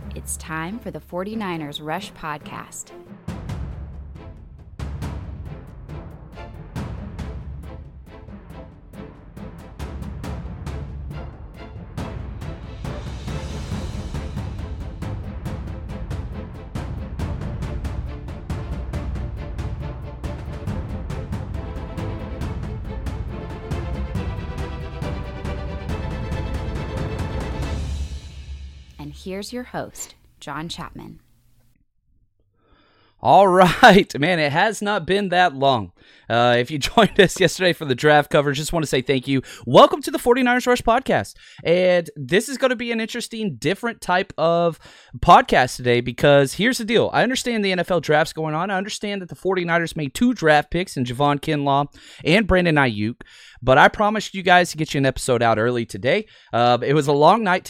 It's time for the 49ers Rush Podcast. And here's your host, John Chapman. All right, man, it has not been that long. If you joined us yesterday for the draft coverage, just want to say thank you. Welcome to the 49ers Rush Podcast. And this is going to be an interesting, different type of podcast today because here's the deal. I understand the NFL draft's going on. I understand that the 49ers made 2 draft picks in Javon Kinlaw and Brandon Aiyuk. But I promised you guys to get you an episode out early today. It was a long night.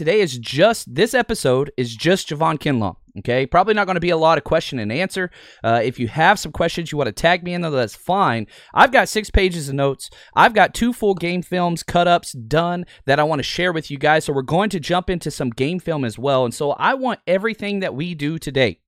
This episode is just Javon Kinlaw. Okay, probably not going to be a lot of question and answer. If you have some questions you want to tag me in, though, that's fine. I've got 6 pages of notes. I've got 2 full game films, cut-ups done that I want to share with you guys. So we're going to jump into some game film as well. And so I want everything that we do today.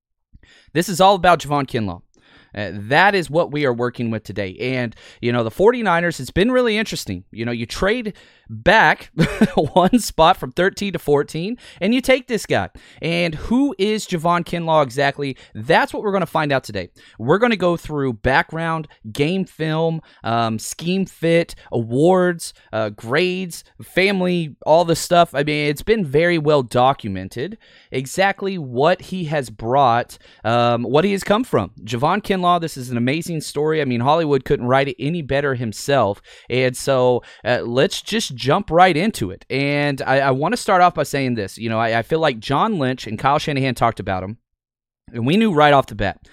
This is all about Javon Kinlaw. That is what we are working with today. And, the 49ers, it's been really interesting. You trade back one spot from 13 to 14, and you take this guy. And who is Javon Kinlaw exactly? That's what we're going to find out today. We're going to go through background, game film, scheme fit, awards, grades, family, all this stuff. I mean, it's been very well documented exactly what he has brought, what he has come from. Javon Kinlaw, this is an amazing story. I mean, Hollywood couldn't write it any better himself. And so let's just jump right into it. And I want to start off by saying this. I feel like John Lynch and Kyle Shanahan talked about him, and we knew right off the bat.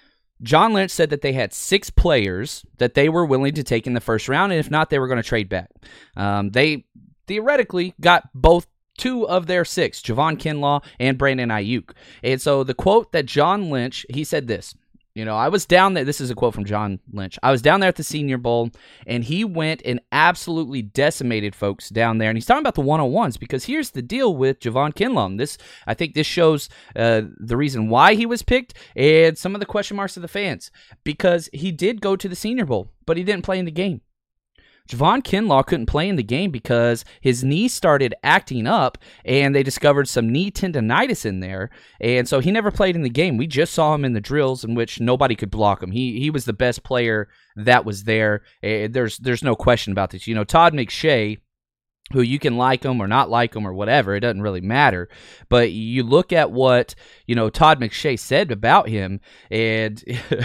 John Lynch said that they had 6 players that they were willing to take in the first round, and if not, they were going to trade back. They theoretically got both 2 of their 6, Javon Kinlaw and Brandon Aiyuk. And so the quote that John Lynch, he said this. I was down there. This is a quote from John Lynch. I was down there at the Senior Bowl, and he went and absolutely decimated folks down there. And he's talking about the one-on-ones because here's the deal with Javon Kinlaw. I think this shows the reason why he was picked and some of the question marks of the fans because he did go to the Senior Bowl, but he didn't play in the game. Javon Kinlaw couldn't play in the game because his knee started acting up, and they discovered some knee tendonitis in there, and so he never played in the game. We just saw him in the drills in which nobody could block him. He was the best player that was there. There's no question about this. Todd McShay, who you can like him or not like him or whatever, it doesn't really matter. But you look at what, Todd McShay said about him, and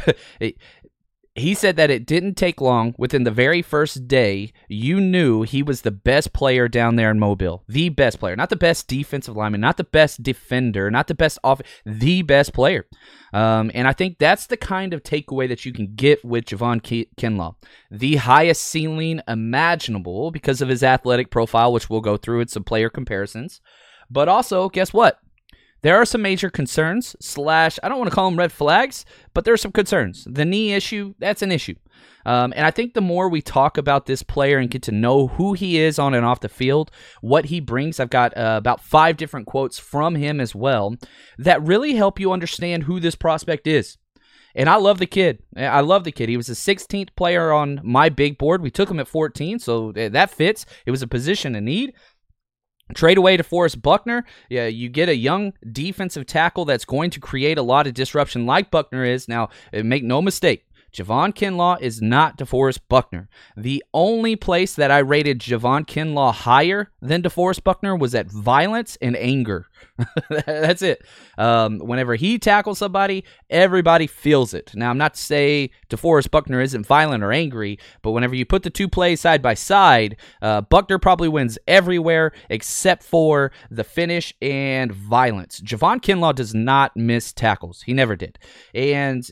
he said that it didn't take long. Within the very first day, you knew he was the best player down there in Mobile. The best player. Not the best defensive lineman, not the best defender, not the best the best player. And I think that's the kind of takeaway that you can get with Javon Kinlaw. The highest ceiling imaginable because of his athletic profile, which we'll go through in some player comparisons. But also, guess what? There are some major concerns, I don't want to call them red flags, but there are some concerns. The knee issue, that's an issue. And I think the more we talk about this player and get to know who he is on and off the field, what he brings, I've got about 5 different quotes from him as well that really help you understand who this prospect is. And I love the kid. He was the 16th player on my big board. We took him at 14, so that fits. It was a position in need. Trade away to DeForest Buckner. Yeah, you get a young defensive tackle that's going to create a lot of disruption like Buckner is. Now, make no mistake, Javon Kinlaw is not DeForest Buckner. The only place that I rated Javon Kinlaw higher than DeForest Buckner was at violence and anger. That's it. Whenever he tackles somebody, everybody feels it. Now, I'm not to say DeForest Buckner isn't violent or angry, but whenever you put the 2 plays side by side, Buckner probably wins everywhere except for the finish and violence. Javon Kinlaw does not miss tackles. He never did. And,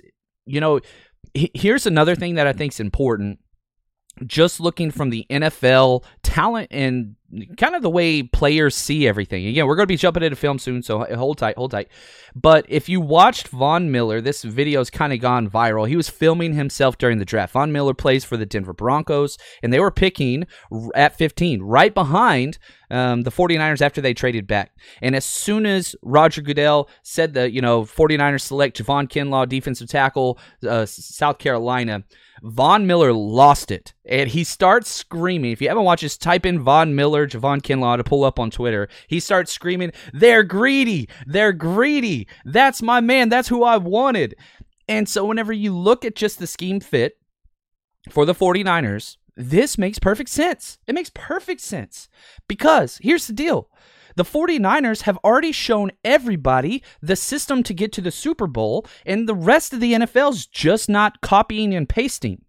here's another thing that I think is important. Just looking from the NFL talent and kind of the way players see everything. Again, we're going to be jumping into film soon, so hold tight. But if you watched Von Miller, this video's kind of gone viral. He was filming himself during the draft. Von Miller plays for the Denver Broncos, and they were picking at 15, right behind the 49ers after they traded back. And as soon as Roger Goodell said that, 49ers select Javon Kinlaw, defensive tackle, South Carolina, Von Miller lost it. And he starts screaming. If you haven't watched, just type in Von Miller, Javon Kinlaw to pull up on Twitter. He starts screaming, "They're greedy. They're greedy. That's my man. That's who I wanted." And so whenever you look at just the scheme fit for the 49ers, this makes perfect sense. It makes perfect sense because here's the deal. The 49ers have already shown everybody the system to get to the Super Bowl, and the rest of the NFL's just not copying and pasting.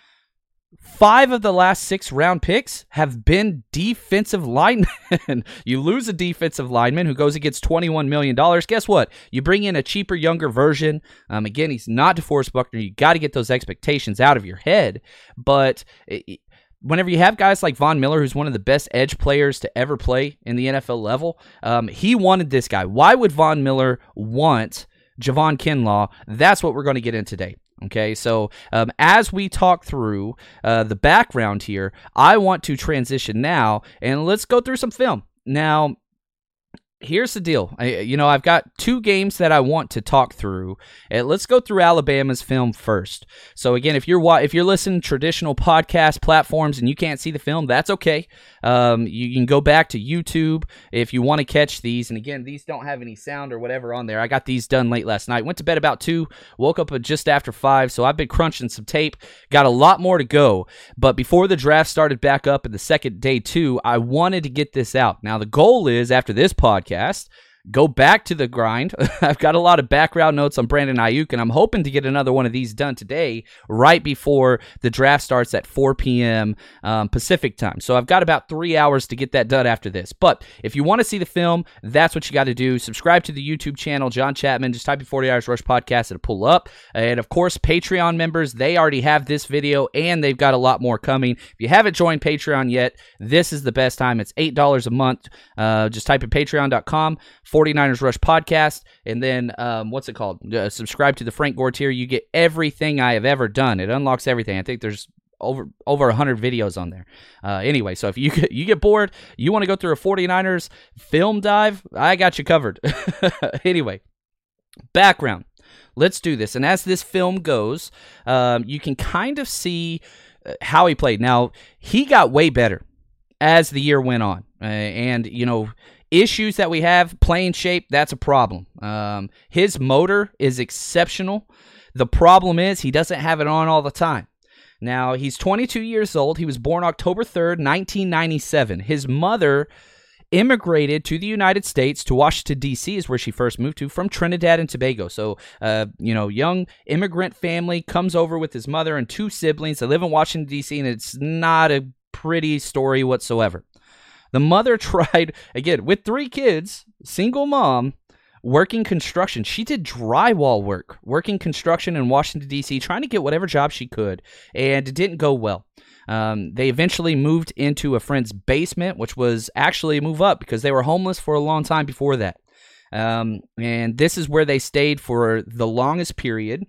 5 of the last 6 round picks have been defensive linemen. You lose a defensive lineman who goes and gets $21 million. Guess what? You bring in a cheaper, younger version. Again, he's not DeForest Buckner. You got to get those expectations out of your head. But whenever you have guys like Von Miller, who's one of the best edge players to ever play in the NFL level, he wanted this guy. Why would Von Miller want Javon Kinlaw? That's what we're going to get in today. Okay, so as we talk through the background here, I want to transition now, and let's go through some film. Now, here's the deal. I've got 2 games that I want to talk through. Let's go through Alabama's film first. So again, if you're listening to traditional podcast platforms and you can't see the film, that's okay. You can go back to YouTube if you want to catch these. And again, these don't have any sound or whatever on there. I got these done late last night. Went to bed about 2, woke up at just after 5. So I've been crunching some tape. Got a lot more to go. But before the draft started back up in the second day 2, I wanted to get this out. Now the goal is after this podcast, go back to the grind. I've got a lot of background notes on Brandon Ayuk, and I'm hoping to get another one of these done today, right before the draft starts at 4 p.m. Pacific time. So I've got about 3 hours to get that done after this. But if you want to see the film, that's what you got to do. Subscribe to the YouTube channel, John Chapman. Just type in 49ers Rush Podcast. It'll pull up. And of course, Patreon members, they already have this video, and they've got a lot more coming. If you haven't joined Patreon yet, this is the best time. It's $8 a month. Just type in patreon.com. 49ers Rush Podcast, and then what's it called? Subscribe to the Frank Gore tier. You get everything I have ever done. It unlocks everything. I think there's over 100 videos on there. Anyway, so if you get bored, you want to go through a 49ers film dive, I got you covered. Anyway, background. Let's do this. And as this film goes, you can kind of see how he played. Now, he got way better as the year went on. And, issues that we have, playing shape, that's a problem. His motor is exceptional. The problem is he doesn't have it on all the time. Now, he's 22 years old. He was born October 3rd, 1997. His mother immigrated to the United States, to Washington, D.C. is where she first moved to, from Trinidad and Tobago. So, young immigrant family comes over with his mother and 2 siblings. They live in Washington, D.C., and it's not a pretty story whatsoever. The mother tried, again, with 3 kids, single mom, working construction. She did drywall work, working construction in Washington, D.C., trying to get whatever job she could, and it didn't go well. They eventually moved into a friend's basement, which was actually a move up because they were homeless for a long time before that. And this is where they stayed for the longest period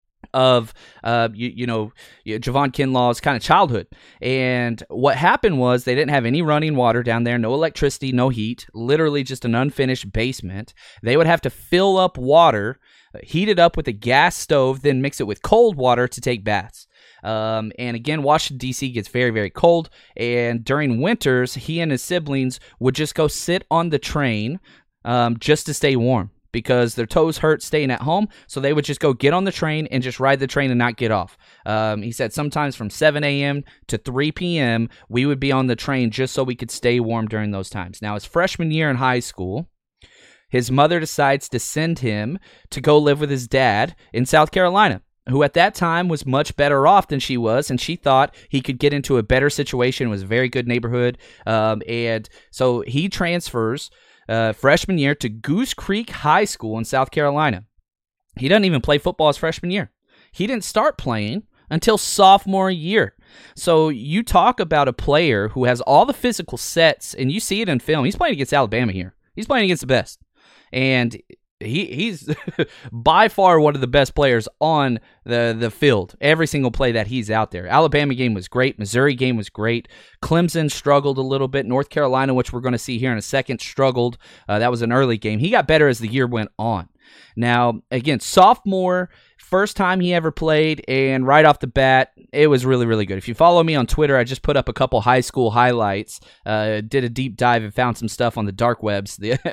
of Javon Kinlaw's kind of childhood. And what happened was they didn't have any running water down there, no electricity, no heat, literally just an unfinished basement. They would have to fill up water, heat it up with a gas stove, then mix it with cold water to take baths. And again, Washington, D.C. gets very, very cold. And during winters, he and his siblings would just go sit on the train just to stay warm, because their toes hurt staying at home, so they would just go get on the train and just ride the train and not get off. He said sometimes from 7 a.m. to 3 p.m., we would be on the train just so we could stay warm during those times. Now, his freshman year in high school, his mother decides to send him to go live with his dad in South Carolina, who at that time was much better off than she was, and she thought he could get into a better situation. It was a very good neighborhood, and so he transfers freshman year to Goose Creek High School in South Carolina. He doesn't even play football his freshman year. He didn't start playing until sophomore year. So you talk about a player who has all the physical sets, and you see it in film. He's playing against Alabama here. He's playing against the best. And he's by far one of the best players on the field. Every single play that he's out there. Alabama game was great. Missouri game was great. Clemson struggled a little bit. North Carolina, which we're going to see here in a second, struggled. That was an early game. He got better as the year went on. Now, again, sophomore, first time he ever played, and right off the bat, it was really, really good. If you follow me on Twitter, I just put up a couple high school highlights, did a deep dive and found some stuff on the dark webs.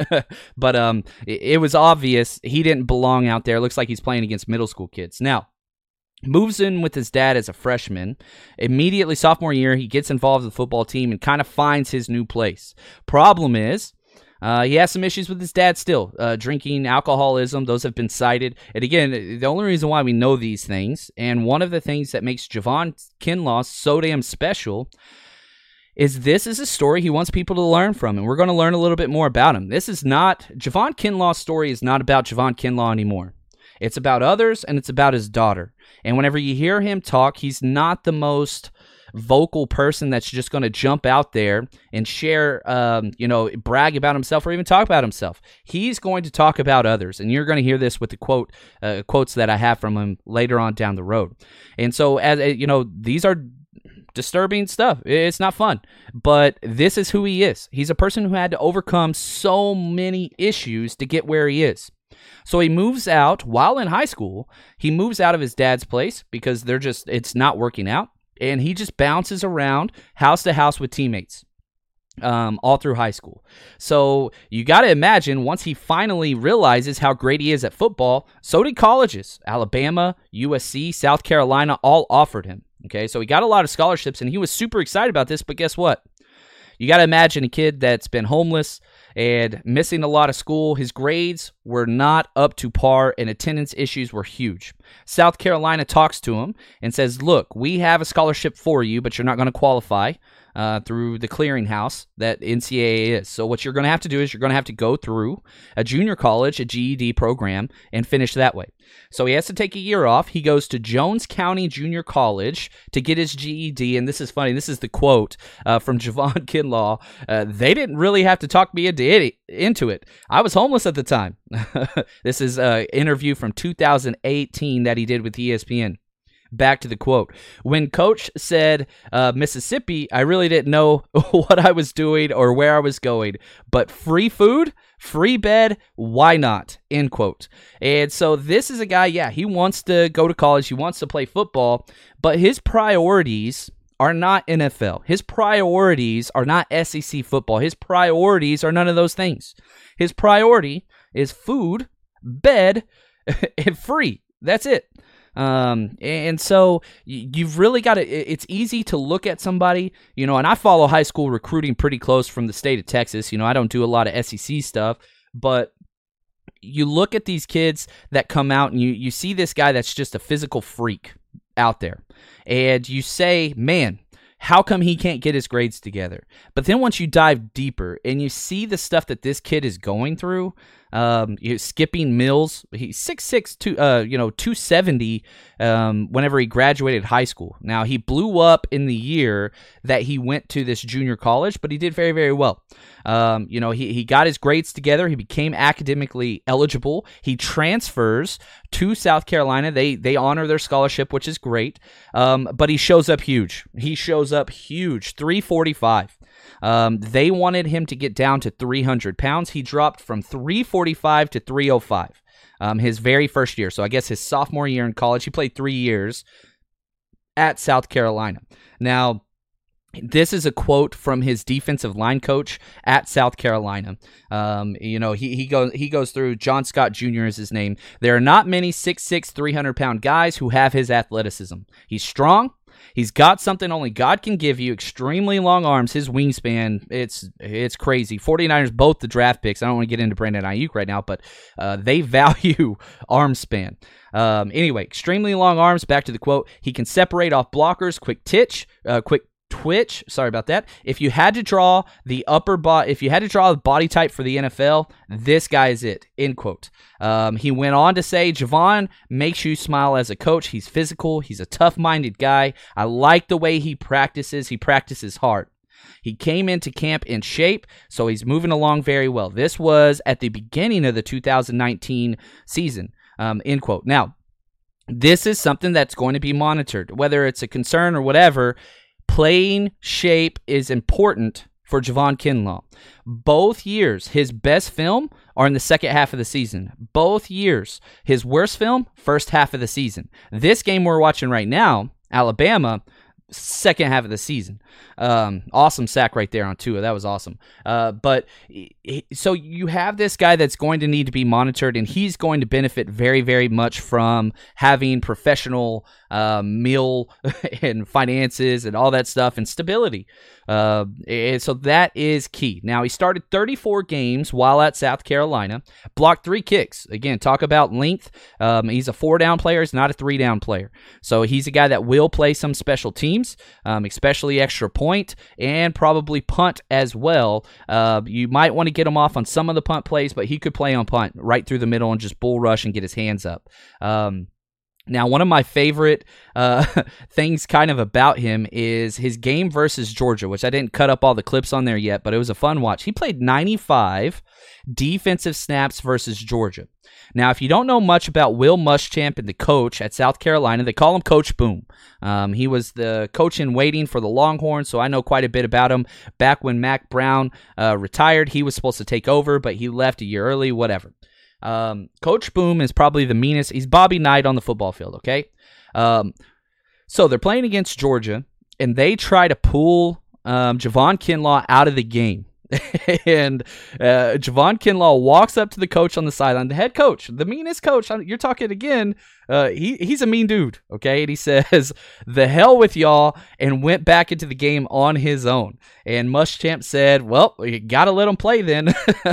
But it was obvious he didn't belong out there. It looks like he's playing against middle school kids. Now, moves in with his dad as a freshman. Immediately, sophomore year, he gets involved with the football team and kind of finds his new place. Problem is, he has some issues with his dad still. Drinking, alcoholism, those have been cited. And again, the only reason why we know these things, and one of the things that makes Javon Kinlaw so damn special, is this is a story he wants people to learn from, and we're going to learn a little bit more about him. Javon Kinlaw's story is not about Javon Kinlaw anymore. It's about others, and it's about his daughter. And whenever you hear him talk, he's not the most vocal person that's just going to jump out there and share, brag about himself or even talk about himself. He's going to talk about others, and you're going to hear this with the quotes that I have from him later on down the road. And so, as these are disturbing stuff. It's not fun, but this is who he is. He's a person who had to overcome so many issues to get where he is. So he moves out while in high school. He moves out of his dad's place because it's not working out. And he just bounces around house to house with teammates all through high school. So you got to imagine once he finally realizes how great he is at football, so did colleges. Alabama, USC, South Carolina all offered him. Okay, so he got a lot of scholarships, and he was super excited about this. But guess what? You got to imagine a kid that's been homeless and missing a lot of school. His grades were not up to par, and attendance issues were huge. South Carolina talks to him and says, look, we have a scholarship for you, but you're not going to qualify through the clearinghouse that NCAA is. So what you're going to have to do is you're going to have to go through a junior college, a GED program, and finish that way. So he has to take a year off. He goes to Jones County Junior College to get his GED, and this is funny. This is the quote from Javon Kinlaw. They didn't really have to talk me into it. I was homeless at the time. This is an interview from 2018 that he did with ESPN. Back to the quote. When Coach said Mississippi, I really didn't know what I was doing or where I was going. But free food, free bed, why not? End quote. And so this is a guy, he wants to go to college. He wants to play football. But his priorities are not NFL. His priorities are not SEC football. His priorities are none of those things. His priority is food, bed, and free. That's it. And so you've really got to, it's easy to look at somebody, and I follow high school recruiting pretty close from the state of Texas. I don't do a lot of SEC stuff, but you look at these kids that come out and you see this guy that's just a physical freak out there, and you say, man, how come he can't get his grades together? But then once you dive deeper and you see the stuff that this kid is going through, skipping meals, he's 6'6", 270 whenever he graduated high school. Now, he blew up in the year that he went to this junior college, but he did very, very well. He got his grades together. He became academically eligible. He transfers to South Carolina. They honor their scholarship, which is great, but he shows up huge. 345. They wanted him to get down to 300 pounds. He dropped from 345 to 305 his very first year. So I guess his sophomore year in college, he played 3 years at South Carolina. Now, this is a quote from his defensive line coach at South Carolina. He goes through. John Scott Jr. is his name. There are not many 6'6", 300-pound guys who have his athleticism. He's strong. He's got something only God can give you, extremely long arms. His wingspan, it's crazy. 49ers, both the draft picks. I don't want to get into Brandon Ayuk right now, but they value arm span. Anyway, extremely long arms. Back to the quote. He can separate off blockers, quick twitch. Sorry about that. If you had to draw the body type for the NFL, this guy is it. End quote. He went on to say, Javon makes you smile as a coach. He's physical. He's a tough-minded guy. I like the way he practices. He practices hard. He came into camp in shape, so he's moving along very well. This was at the beginning of the 2019 season, end quote. Now, this is something that's going to be monitored, whether it's a concern or whatever. Playing shape is important for Javon Kinlaw. Both years, his best film are in the second half of the season. Both years, his worst film, first half of the season. This game we're watching right now, Alabama, second half of the season. Awesome sack right there on Tua. That was awesome. So you have this guy that's going to need to be monitored, and he's going to benefit very, very much from having professional meal and finances and all that stuff and stability. And so that is key. Now, he started 34 games while at South Carolina, blocked 3 kicks. Again, talk about length. He's a 4-down player. He's not a 3-down player. So he's a guy that will play some special teams, especially extra point and probably punt as well. You might want to get him off on some of the punt plays, but he could play on punt right through the middle and just bull rush and get his hands up. Now, one of my favorite things kind of about him is his game versus Georgia, which I didn't cut up all the clips on there yet, but it was a fun watch. He played 95 defensive snaps versus Georgia. Now, if you don't know much about Will Muschamp and the coach at South Carolina, they call him Coach Boom. He was the coach in waiting for the Longhorns, so I know quite a bit about him. Back when Mack Brown retired, he was supposed to take over, but he left a year early, whatever. Coach Boom is probably the meanest. He's Bobby Knight on the football field, okay? So they're playing against Georgia, and they try to pull Javon Kinlaw out of the game. And Javon Kinlaw walks up to the coach on the sideline, the head coach, the meanest coach. You're talking again. He's a mean dude, okay? And he says, "The hell with y'all," and went back into the game on his own. And Muschamp said, "Well, you got to let him play then."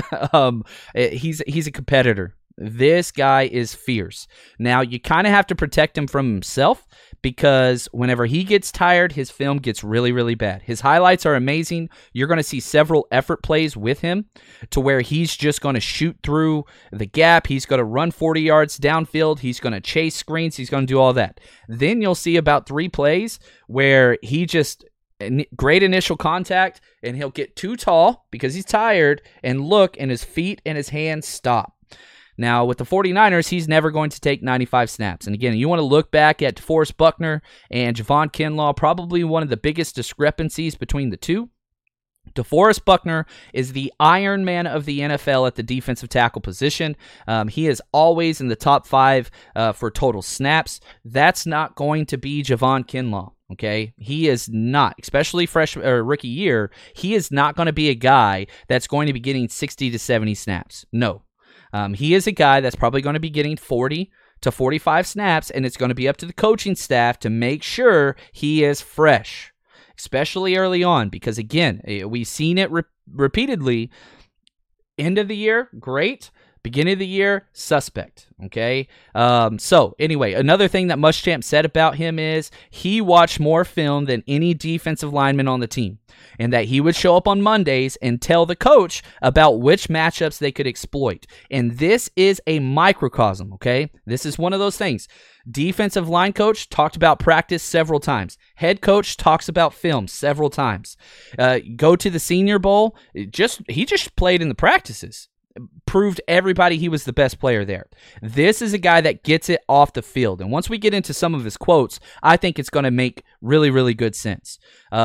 He's a competitor. This guy is fierce. Now, you kind of have to protect him from himself because whenever he gets tired, his film gets really, really bad. His highlights are amazing. You're going to see several effort plays with him to where he's just going to shoot through the gap. He's going to run 40 yards downfield. He's going to chase screens. He's going to do all that. Then you'll see about 3 plays where he just great initial contact, and he'll get too tall because he's tired and look, and his feet and his hands stop. Now, with the 49ers, he's never going to take 95 snaps. And again, you want to look back at DeForest Buckner and Javon Kinlaw, probably one of the biggest discrepancies between the two. DeForest Buckner is the Iron Man of the NFL at the defensive tackle position. He is always in the top 5 for total snaps. That's not going to be Javon Kinlaw. Okay, he is not, especially freshman or rookie year. He is not going to be a guy that's going to be getting 60 to 70 snaps. No. He is a guy that's probably going to be getting 40 to 45 snaps, and it's going to be up to the coaching staff to make sure he is fresh, especially early on, because, again, we've seen it repeatedly. End of the year, great. Beginning of the year, suspect, okay? So, anyway, another thing that Muschamp said about him is he watched more film than any defensive lineman on the team, and that he would show up on Mondays and tell the coach about which matchups they could exploit. And this is a microcosm, okay? This is one of those things. Defensive line coach talked about practice several times. Head coach talks about film several times. Go to the Senior Bowl. He just played in the practices. Proved everybody he was the best player there. This is a guy that gets it off the field. And once we get into some of his quotes, I think it's going to make really, really good sense.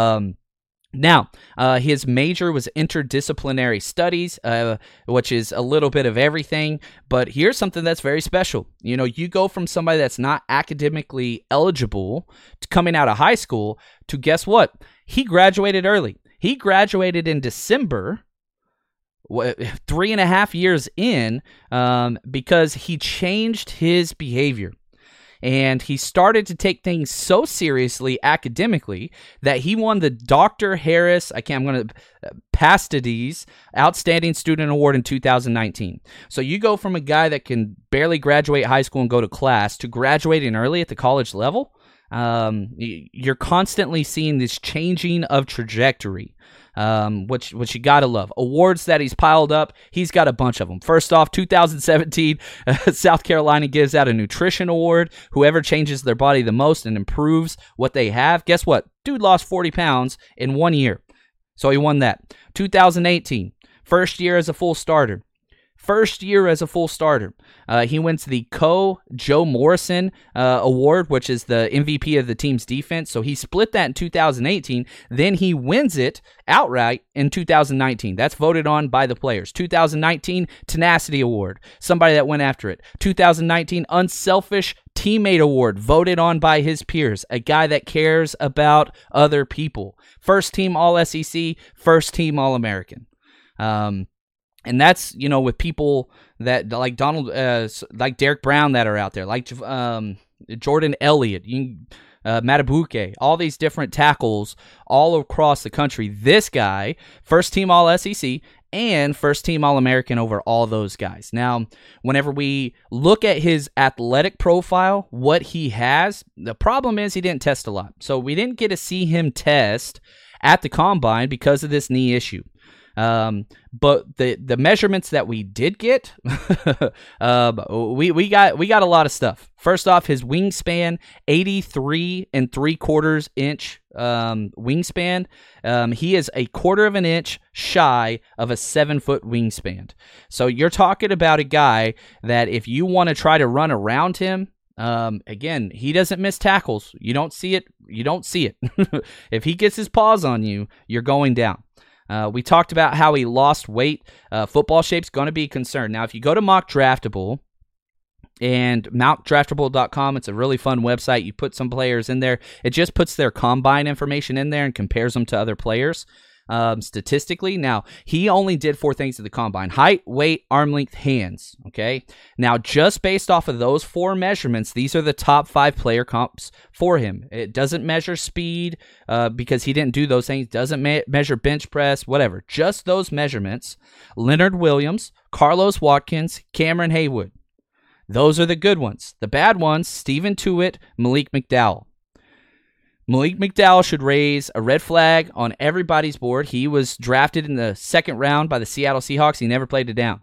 Now, his major was interdisciplinary studies, which is a little bit of everything. But here's something that's very special. You know, you go from somebody that's not academically eligible to coming out of high school to, guess what? He graduated early. He graduated in December, 3.5 years in, because he changed his behavior. And he started to take things so seriously academically that he won the Dr. Harris, Pastides Outstanding Student Award in 2019. So you go from a guy that can barely graduate high school and go to class to graduating early at the college level. You're constantly seeing this changing of trajectory. Which you gotta love. Awards that he's piled up, he's got a bunch of them. First off, 2017, South Carolina gives out a nutrition award. Whoever changes their body the most and improves what they have. Guess what? Dude lost 40 pounds in 1 year. So he won that. 2018, first year as a full starter. He wins the Joe Morrison Award, which is the MVP of the team's defense. So he split that in 2018. Then he wins it outright in 2019. That's voted on by the players. 2019 Tenacity Award, somebody that went after it. 2019 Unselfish Teammate Award, voted on by his peers, a guy that cares about other people. First team All-SEC, first team All-American. And that's, with people that like like Derek Brown that are out there, like Jordan Elliott, Matabuke, all these different tackles all across the country. This guy, first team All-SEC and first team All-American over all those guys. Now, whenever we look at his athletic profile, what he has, the problem is he didn't test a lot. So we didn't get to see him test at the combine because of this knee issue. But the measurements that we did get, we got a lot of stuff. First off, his wingspan, 83 3/4 inch wingspan. He is a 1/4 of an inch shy of a 7-foot wingspan. So you're talking about a guy that if you want to try to run around him, again, he doesn't miss tackles. You don't see it. If he gets his paws on you, you're going down. We talked about how he lost weight. Football shape's going to be a concern. Now, if you go to Mock Draftable and mockdraftable.com, it's a really fun website. You put some players in there. It just puts their combine information in there and compares them to other players statistically. Now, he only did 4 things at the combine: height, weight, arm length, hands. Okay. Now, just based off of those 4 measurements, these are the top 5 player comps for him. It doesn't measure speed because he didn't do those things. Doesn't measure bench press, whatever. Just those measurements. Leonard Williams, Carlos Watkins, Cameron Haywood. Those are the good ones. The bad ones: Stephen Tuitt, Malik McDowell. Malik McDowell should raise a red flag on everybody's board. He was drafted in the 2nd round by the Seattle Seahawks. He never played it down.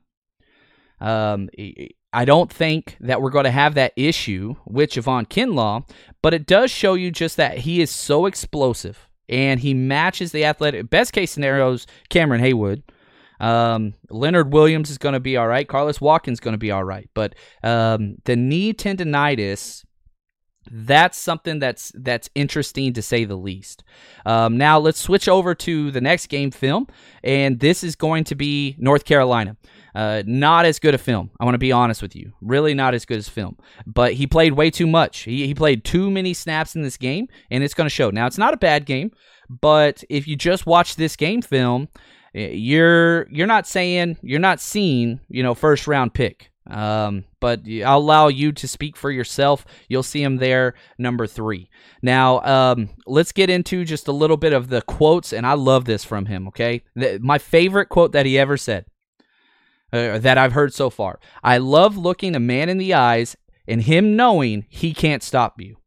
I don't think that we're going to have that issue with Javon Kinlaw, but it does show you just that he is so explosive and he matches the athletic. Best case scenarios, Cameron Haywood. Leonard Williams is going to be all right. Carlos Watkins is going to be all right. But the knee tendonitis, that's something that's interesting to say the least. Now let's switch over to the next game film, and this is going to be North Carolina. Not as good a film. I want to be honest with you. Really not as good as film. But he played way too much. He played too many snaps in this game, and it's going to show. Now, it's not a bad game, but if you just watch this game film, you're not seeing, first round pick. But I'll allow you to speak for yourself. You'll see him there, number 3. Now, let's get into just a little bit of the quotes, and I love this from him, okay? My favorite quote that he ever said, that I've heard so far: "I love looking a man in the eyes and him knowing he can't stop you."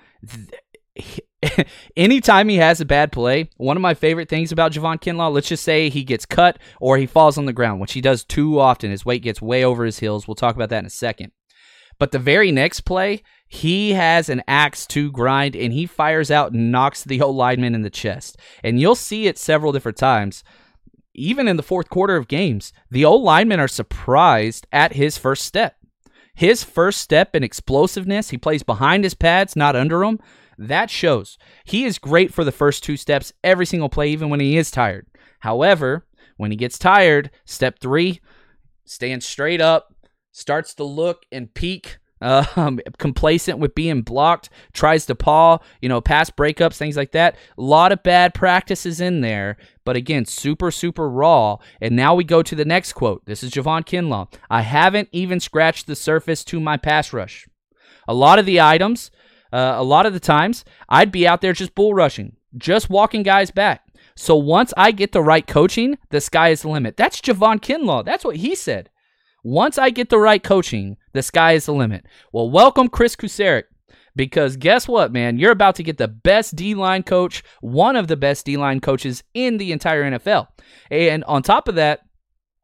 Anytime he has a bad play, one of my favorite things about Javon Kinlaw, let's just say he gets cut or he falls on the ground, which he does too often. His weight gets way over his heels. We'll talk about that in a second. But the very next play, he has an axe to grind, and he fires out and knocks the old lineman in the chest. And you'll see it several different times. Even in the 4th quarter of games, the old linemen are surprised at his first step. His first step in explosiveness, he plays behind his pads, not under them. That shows. He is great for the first 2 steps every single play, even when he is tired. However, when he gets tired, step 3, stands straight up, starts to look and peek, complacent with being blocked, tries to paw, pass breakups, things like that. A lot of bad practices in there, but again, super, super raw. And now we go to the next quote. This is Javon Kinlaw. "I haven't even scratched the surface to my pass rush." A lot of the times, I'd be out there just bull rushing, just walking guys back. So once I get the right coaching, the sky is the limit. That's Javon Kinlaw. That's what he said. Once I get the right coaching, the sky is the limit. Well, welcome Chris Kusarek, because guess what, man? You're about to get the best D-line coach, one of the best D-line coaches in the entire NFL. And on top of that,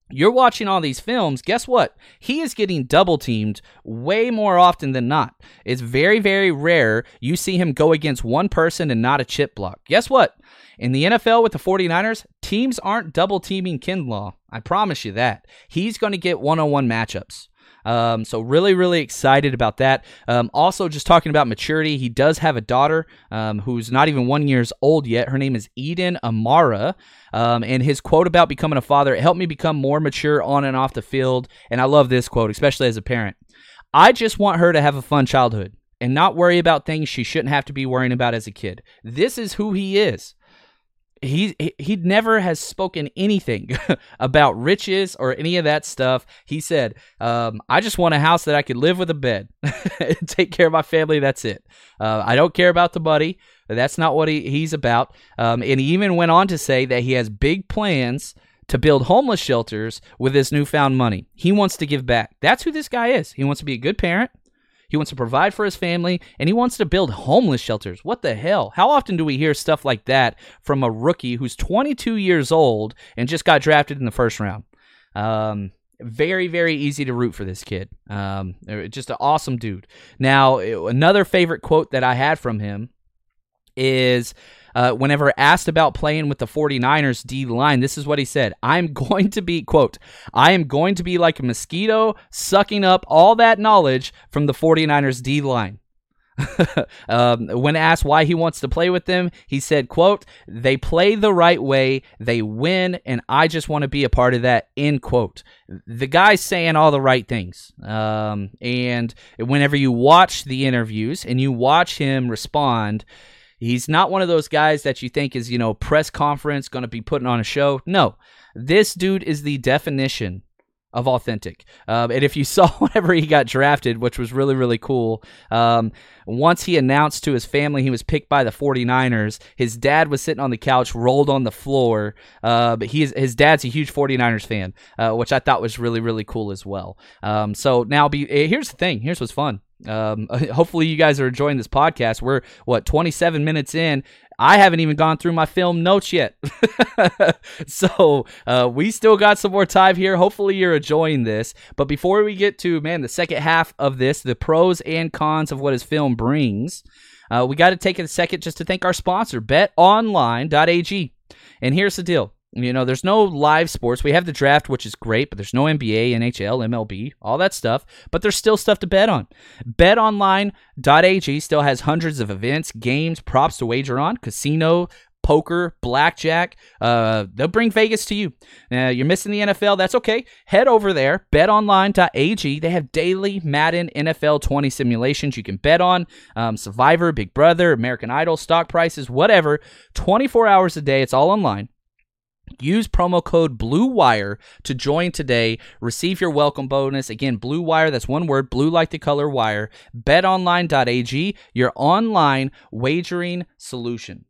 You're watching all these films. Guess what? He is getting double teamed way more often than not. It's very, very rare you see him go against one person and not a chip block. Guess what? In the NFL with the 49ers, teams aren't double teaming Kinlaw. I promise you that. He's going to get one-on-one matchups. So really, really excited about that. Also, just talking about maturity, he does have a daughter who's not even 1 year old yet. Her name is Eden Amara. And his quote about becoming a father, it helped me become more mature on and off the field. And I love this quote, especially as a parent. I just want her to have a fun childhood and not worry about things she shouldn't have to be worrying about as a kid. This is who he is. He never has spoken anything about riches or any of that stuff. He said, I just want a house that I could live with a bed and take care of my family. That's it. I don't care about the money. That's not what he's about. And he even went on to say that he has big plans to build homeless shelters with his newfound money. He wants to give back. That's who this guy is. He wants to be a good parent. He wants to provide for his family, and he wants to build homeless shelters. What the hell? How often do we hear stuff like that from a rookie who's 22 years old and just got drafted in the first round? Very, very easy to root for this kid. Just an awesome dude. Now, another favorite quote that I had from him is whenever asked about playing with the 49ers D-line, this is what he said. I'm going to be, quote, I am going to be like a mosquito sucking up all that knowledge from the 49ers D-line. When asked why he wants to play with them, he said, quote, they play the right way, they win, and I just want to be a part of that, end quote. The guy's saying all the right things. And whenever you watch the interviews and you watch him respond, he's not one of those guys that you think is, press conference, going to be putting on a show. No, this dude is the definition of authentic. And if you saw whenever he got drafted, which was really, really cool, once he announced to his family he was picked by the 49ers, his dad was sitting on the couch, rolled on the floor. But his dad's a huge 49ers fan, which I thought was really, really cool as well. So now here's the thing. Here's what's fun. Hopefully you guys are enjoying this podcast. We're 27 minutes in. I haven't even gone through my film notes yet. So we still got some more time here. Hopefully you're enjoying this. But before we get to, the second half of this, the pros and cons of what his film brings, we got to take a second just to thank our sponsor, betonline.ag. And here's the deal. There's no live sports. We have the draft, which is great, but there's no NBA, NHL, MLB, all that stuff. But there's still stuff to bet on. BetOnline.ag still has hundreds of events, games, props to wager on, casino, poker, blackjack. They'll bring Vegas to you. You're missing the NFL. That's okay. Head over there, betonline.ag. They have daily Madden NFL 20 simulations you can bet on. Survivor, Big Brother, American Idol, stock prices, whatever. 24 hours a day. It's all online. Use promo code BLUEWIRE to join today. Receive your welcome bonus. Again, Blue Wire, that's one word, blue like the color wire. BetOnline.ag, your online wagering solution.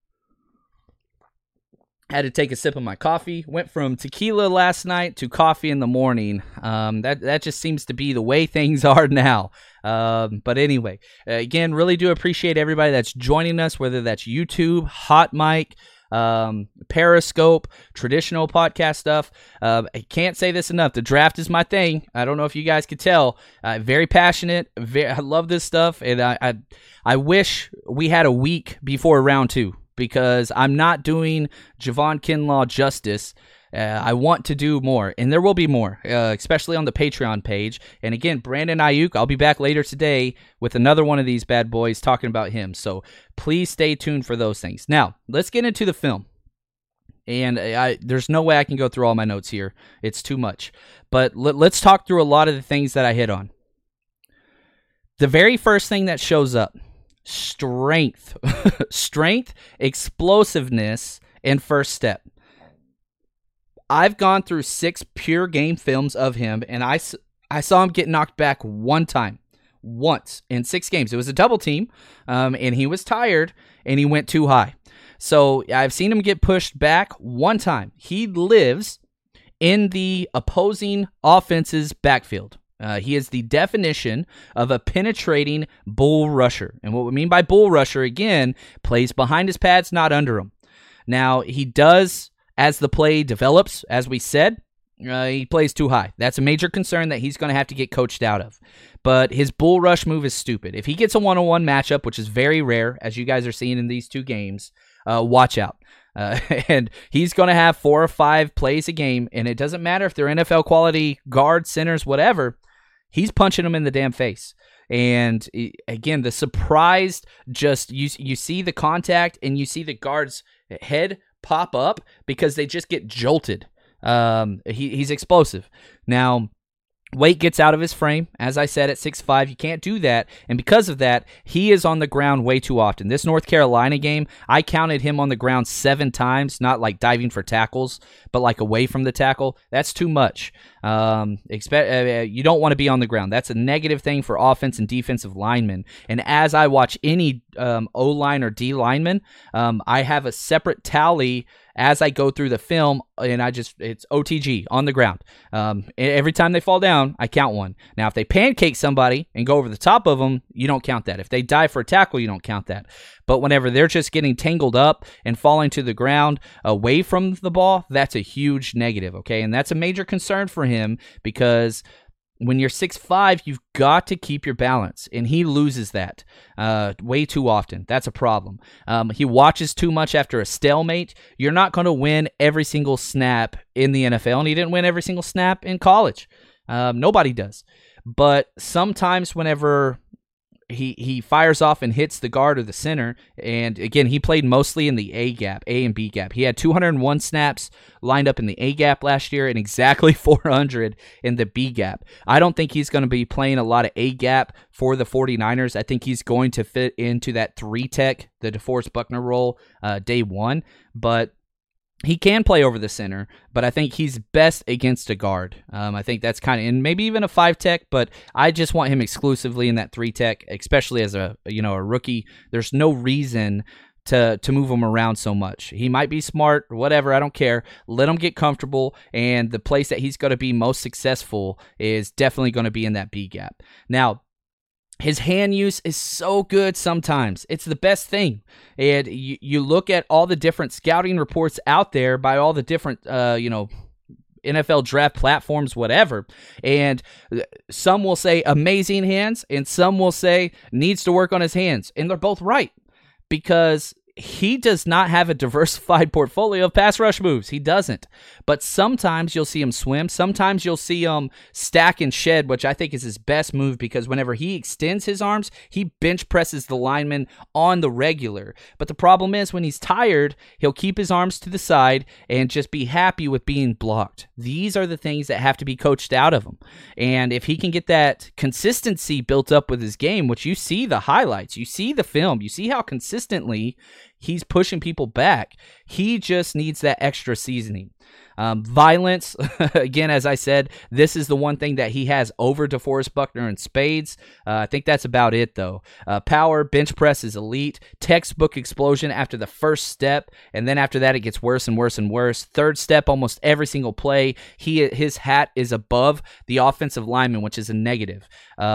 Had to take a sip of my coffee. Went from tequila last night to coffee in the morning. That just seems to be the way things are now. But anyway, again, really do appreciate everybody that's joining us, whether that's YouTube, Hot Mic, Periscope, traditional podcast stuff. I can't say this enough. The draft is my thing. I don't know if you guys could tell. Very passionate. I love this stuff, and I wish we had a week before round 2 because I'm not doing Javon Kinlaw justice. I want to do more, and there will be more, especially on the Patreon page. And again, Brandon Ayuk, I'll be back later today with another one of these bad boys talking about him. So please stay tuned for those things. Now, let's get into the film. And there's no way I can go through all my notes here. It's too much. But let's talk through a lot of the things that I hit on. The very first thing that shows up, strength. Strength, explosiveness, and first step. I've gone through 6 pure game films of him, and I saw him get knocked back once in 6 games. It was a double team, and he was tired, and he went too high. So I've seen him get pushed back one time. He lives in the opposing offense's backfield. He is the definition of a penetrating bull rusher. And what we mean by bull rusher, again, plays behind his pads, not under them. Now, he does, as the play develops, as we said, He plays too high. That's a major concern that he's going to have to get coached out of. But his bull rush move is stupid. If he gets a one-on-one matchup, which is very rare, as you guys are seeing in these two games, watch out. And he's going to have 4 or 5 plays a game, and it doesn't matter if they're NFL quality guards, centers, whatever. He's punching them in the damn face. And again, the surprised, just you see the contact and you see the guard's head pop up because they just get jolted. He's explosive. Now, weight gets out of his frame. As I said, at 6'5", you can't do that. And because of that, he is on the ground way too often. This North Carolina game, I counted him on the ground 7 times, not like diving for tackles, but like away from the tackle. That's too much. You don't want to be on the ground. That's a negative thing for offense and defensive linemen. And as I watch any O-line or D lineman, I have a separate tally as I go through the film, and it's OTG, on the ground. Every time they fall down, I count 1. Now, if they pancake somebody and go over the top of them, you don't count that. If they dive for a tackle, you don't count that. But whenever they're just getting tangled up and falling to the ground away from the ball, that's a huge negative, okay? And that's a major concern for him because when you're 6'5", you've got to keep your balance, and he loses that way too often. That's a problem. He watches too much after a stalemate. You're not going to win every single snap in the NFL, and he didn't win every single snap in college. Nobody does. But sometimes whenever he fires off and hits the guard or the center, and again, he played mostly in the A gap, A and B gap. He had 201 snaps lined up in the A gap last year and exactly 400 in the B gap. I don't think he's going to be playing a lot of A gap for the 49ers. I think he's going to fit into that 3-tech, the DeForest Buckner role, day one, but he can play over the center, but I think he's best against a guard. I think that's kind of, and maybe even a 5-tech, but I just want him exclusively in that 3-tech, especially as a rookie. There's no reason to move him around so much. He might be smart or whatever, I don't care. Let him get comfortable, and the place that he's going to be most successful is definitely going to be in that B gap. Now, his hand use is so good sometimes. It's the best thing. And you look at all the different scouting reports out there by all the different, NFL draft platforms, whatever. And some will say amazing hands, and some will say needs to work on his hands. And they're both right, because he does not have a diversified portfolio of pass rush moves. He doesn't. But sometimes you'll see him swim. Sometimes you'll see him stack and shed, which I think is his best move, because whenever he extends his arms, he bench presses the lineman on the regular. But the problem is, when he's tired, he'll keep his arms to the side and just be happy with being blocked. These are the things that have to be coached out of him. And if he can get that consistency built up with his game, which you see the highlights, you see the film, you see how consistently he's pushing people back. He just needs that extra seasoning. Violence, again, as I said, this is the one thing that he has over DeForest Buckner and spades. I think that's about it, though. Power, bench press is elite. Textbook explosion after the first step, and then after that, it gets worse and worse and worse. Third step, almost every single play, his hat is above the offensive lineman, which is a negative.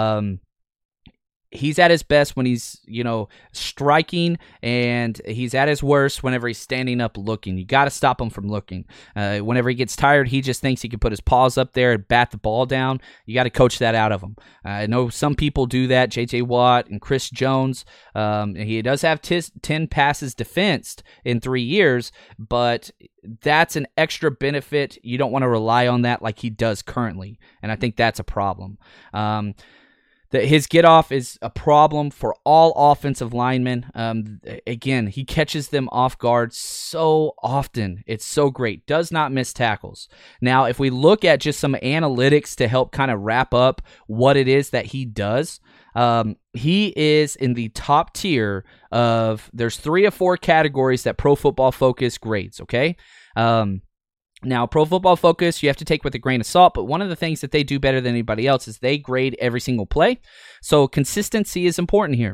He's at his best when he's, striking, and he's at his worst whenever he's standing up looking. You got to stop him from looking. Whenever he gets tired, he just thinks he can put his paws up there and bat the ball down. You got to coach that out of him. I know some people do that, J.J. Watt and Chris Jones. He does have 10 passes defensed in 3 years, but that's an extra benefit. You don't want to rely on that like he does currently, and I think that's a problem. His get-off is a problem for all offensive linemen. Again, he catches them off guard so often. It's so great. Does not miss tackles. Now, if we look at just some analytics to help kind of wrap up what it is that he does, he is in the top tier of, there's 3 or 4 categories that Pro Football Focus grades, okay? Now, Pro Football Focus, you have to take with a grain of salt, but one of the things that they do better than anybody else is they grade every single play. So consistency is important here.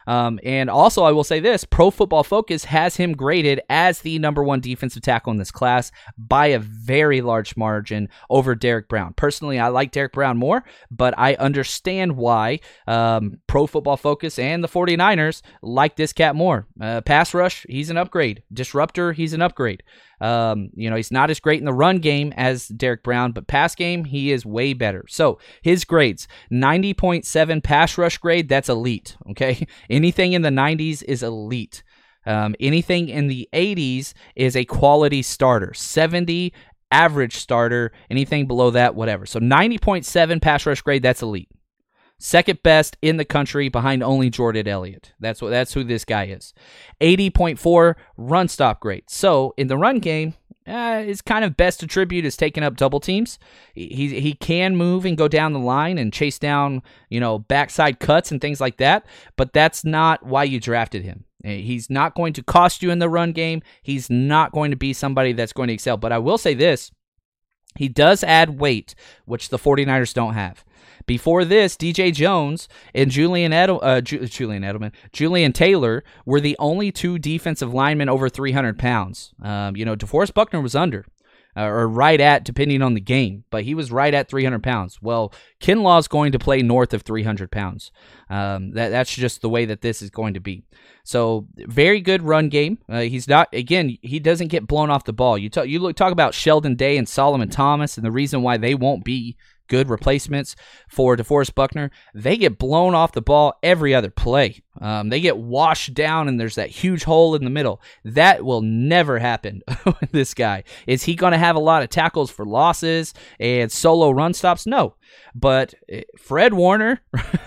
And also, I will say this, Pro Football Focus has him graded as the number one defensive tackle in this class by a very large margin over Derrick Brown. Personally, I like Derrick Brown more, but I understand why Pro Football Focus and the 49ers like this cat more. Pass rush, he's an upgrade. Disruptor, he's an upgrade. He's not as great in the run game as Derrick Brown, but pass game, he is way better. So his grades, 90.7 pass rush grade, that's elite, okay? Anything in the 90s is elite. Anything in the 80s is a quality starter. 70, average starter. Anything below that, whatever. So 90.7 pass rush grade, that's elite. Second best in the country behind only Jordan Elliott. That's who this guy is. 80.4 run stop grade. So in the run game, his kind of best attribute is taking up double teams. He can move and go down the line and chase down, backside cuts and things like that, but that's not why you drafted him. He's not going to cost you in the run game. He's not going to be somebody that's going to excel. But I will say this, he does add weight, which the 49ers don't have. Before this, DJ Jones and Julian Taylor were the only two defensive linemen over 300 pounds. DeForest Buckner was under, or right at, depending on the game, but he was right at 300 pounds. Well, Kinlaw's going to play north of 300 pounds. That's just the way that this is going to be. So, very good run game. He doesn't get blown off the ball. You talk about Sheldon Day and Solomon Thomas, and the reason why they won't be good replacements for DeForest Buckner. They get blown off the ball every other play. They get washed down, and there's that huge hole in the middle. That will never happen with this guy. Is he going to have a lot of tackles for losses and solo run stops? No. But Fred Warner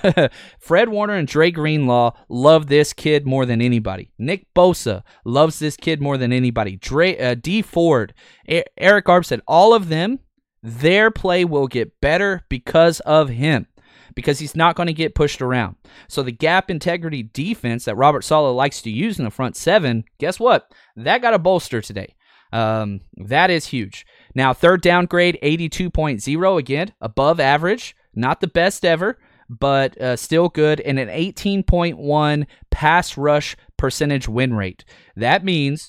and Dre Greenlaw love this kid more than anybody. Nick Bosa loves this kid more than anybody. D Ford, Eric Armstead, all of them, their play will get better because of him, because he's not going to get pushed around. So the gap integrity defense that Robert Saleh likes to use in the front seven, guess what? That got a bolster today. That is huge. Now, third down grade, 82.0, again, above average. Not the best ever, but still good. And an 18.1 pass rush percentage win rate. That means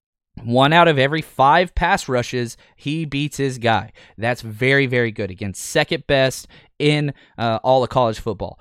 1 out of every 5 pass rushes, he beats his guy. That's very, very good. Again, second best in all of college football.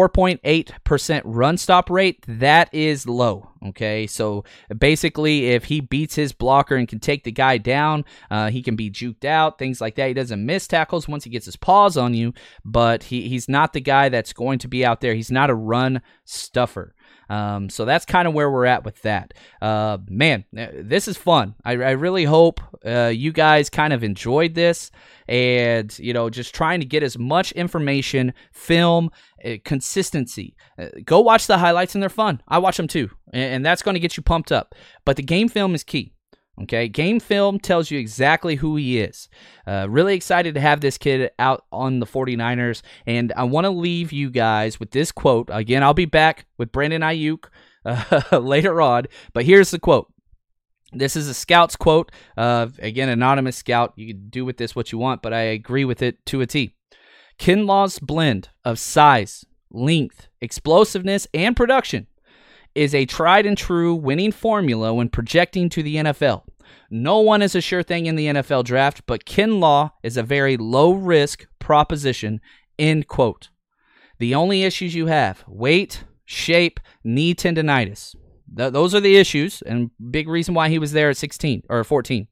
4.8% run stop rate, that is low, okay? So basically, if he beats his blocker and can take the guy down, he can be juked out, things like that. He doesn't miss tackles once he gets his paws on you, but he's not the guy that's going to be out there. He's not a run stuffer. So that's kind of where we're at with that. Man, this is fun. I really hope you guys kind of enjoyed this, and just trying to get as much information, film, consistency. Go watch the highlights, and they're fun. I watch them too, and that's going to get you pumped up. But the game film is key. Okay, game film tells you exactly who he is. Really excited to have this kid out on the 49ers, and I want to leave you guys with this quote. Again, I'll be back with Brandon Ayuk later on, but here's the quote. This is a scout's quote. Again, anonymous scout. You can do with this what you want, but I agree with it to a T. Kinlaw's blend of size, length, explosiveness, and production is a tried and true winning formula when projecting to the NFL. No one is a sure thing in the NFL draft, but Kinlaw is a very low-risk proposition, end quote. The only issues you have, weight, shape, knee tendonitis. Those are the issues, and big reason why he was there at 16 or 14.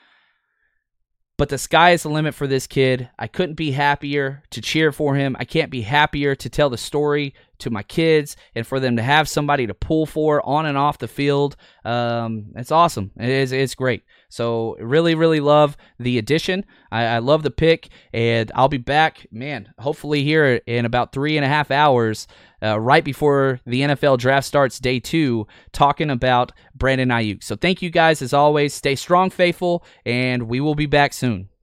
But the sky is the limit for this kid. I couldn't be happier to cheer for him. I can't be happier to tell the story to my kids and for them to have somebody to pull for on and off the field. It's awesome. It's great. So really, really love the addition. I love the pick, and I'll be back, hopefully here in about 3.5 hours, right before the NFL draft starts day 2, talking about Brandon Ayuk. So thank you guys as always. Stay strong, faithful, and we will be back soon.